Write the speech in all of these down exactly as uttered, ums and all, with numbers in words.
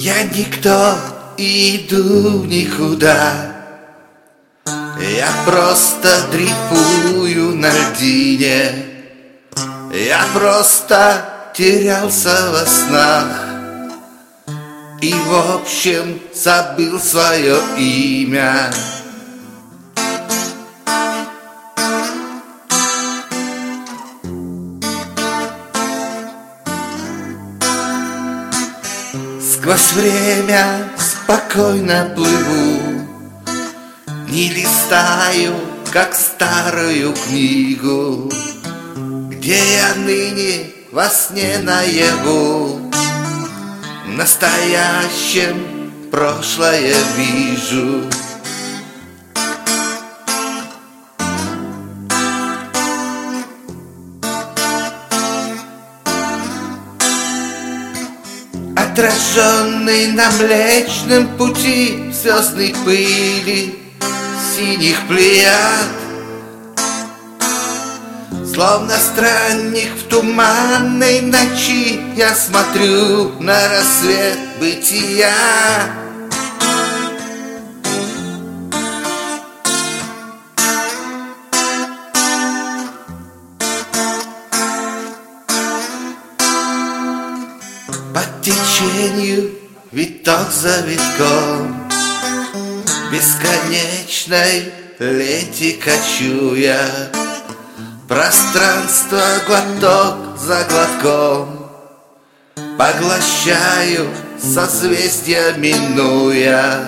Я никто и иду никуда. Я просто дрейфую на льдине. Я просто терялся во снах и в общем забыл свое имя. Сквозь время спокойно плыву, не листаю, как старую книгу, где я ныне во сне наяву, в настоящем прошлое вижу. Отраженный на Млечном пути звездной пыли синих плеяд, словно странник в туманной ночи, я смотрю на рассвет бытия. По течению, виток за витком, бесконечной ленте кочуя, пространство глоток за глотком поглощаю, созвездия минуя.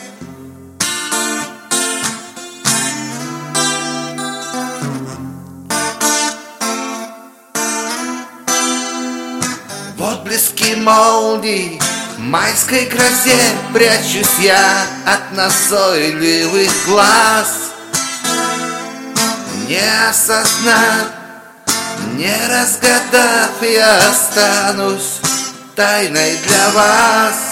В отблеске молний майской грозе прячусь я от назойливых глаз. Не осознав, не разгадав, я останусь тайной для вас.